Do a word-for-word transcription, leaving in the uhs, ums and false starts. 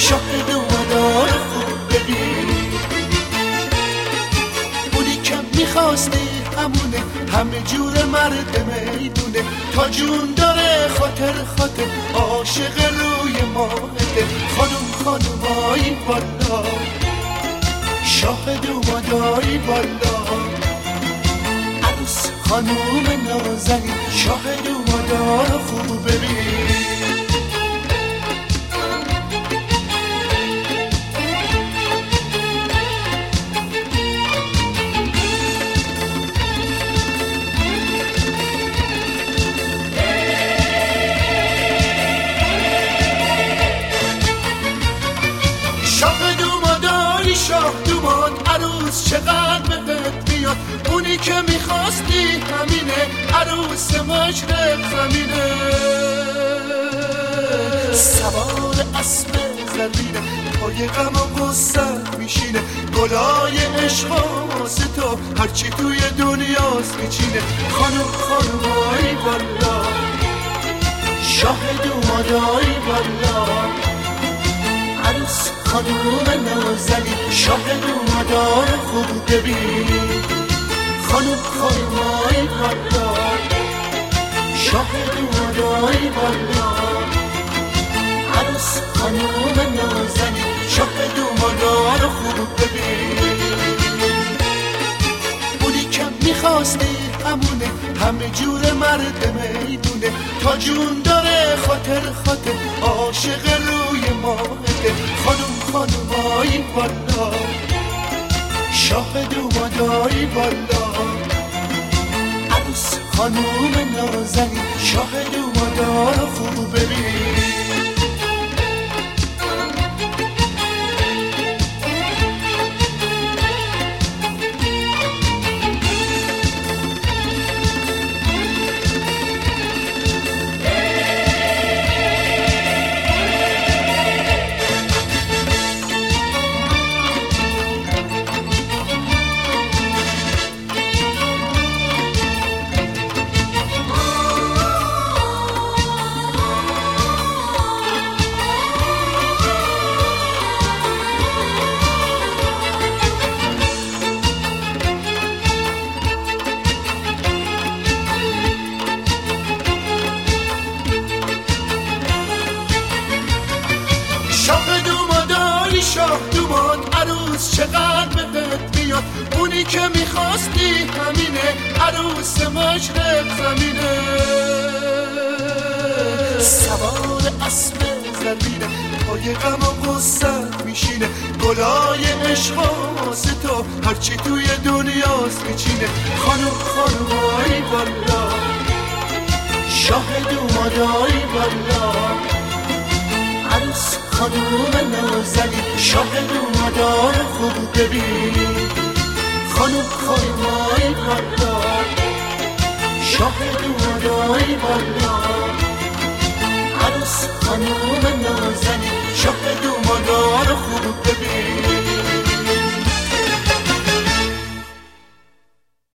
شاهد اومدار خوب ببین. اونی که میخواستی همونه، همه جور مرد میدونه، تا جون داره خاطر خاطر عاشق روی ماهده. خانوم خانومایی بالا، شاهد اومداری بالا، عروس خانوم نازنین، شاهد اومدار خوب ببین. شاهد اومداری شاهد اومد، عروس چقدر بهت بیاد. اونی که میخواستی همینه، عروس مشرق زمینه. سوار اسب زرینه، پای غم و غصت میشینه. گلای عشق واسه تو هرچی توی دنیاست میچینه. خانوم خانومایی بالا، شاهد اومدایی بالا، عروس خانوم نازنین، شاهد اومدار خوب ببین. خانوم خانومایی بالا، شاهد اومداری بالا، عروس خانوم نازنین، شاهد اومدار خوب ببین. اونی که میخواستی همونه، همه جور مرد میدونه، تا جون داره خاطر خاطر عاشق روی ماهده. خانوم خانومایی بالا، شاهد اومداری بالا، عروس خانوم نازنین، شاهد اومدار خوب ببین. شاهد اومداری شاهد اومد، عروس چقدر بهت بیاد. اونی که میخواستی همینه، عروس مشرق زمینه. سوار اسب زرینه، پای غم و غصت میشینه. گلای عشق واسه تو هرچی توی دنیاست میچینه. خانوم خانومایی بالا، شاهد اومداری بالا، عروس خانوم نازنین، شاهد اومدار خوب ببین. خانوم خانومایی بالا، شاهد اومداری بالا، عروس خانوم نازنین، شاهد اومدار خوب ببین.